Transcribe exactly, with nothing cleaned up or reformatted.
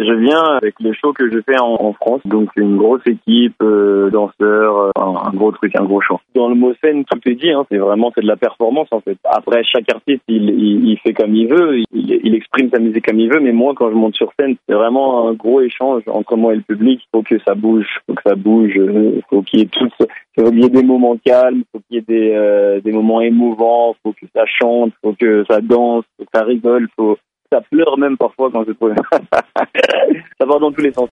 Je viens avec le show que je fais en, en France, donc c'est une grosse équipe, euh, danseurs, euh, un, un gros truc, un gros show. Dans le mot scène, tout est dit, hein, c'est vraiment c'est de la performance en fait. Après, chaque artiste, il, il, il fait comme il veut, il, il exprime sa musique comme il veut, mais moi, quand je monte sur scène, c'est vraiment un gros échange entre moi et le public. Il faut que ça bouge, il faut que ça bouge, il faut qu'il y ait tout, il faut qu'il y ait des moments calmes, il faut qu'il y ait des, euh, des moments émouvants, il faut que ça chante, il faut que ça danse, il faut que ça rigole, il faut ça pleure même parfois quand je trouve. Ça va dans tous les sens.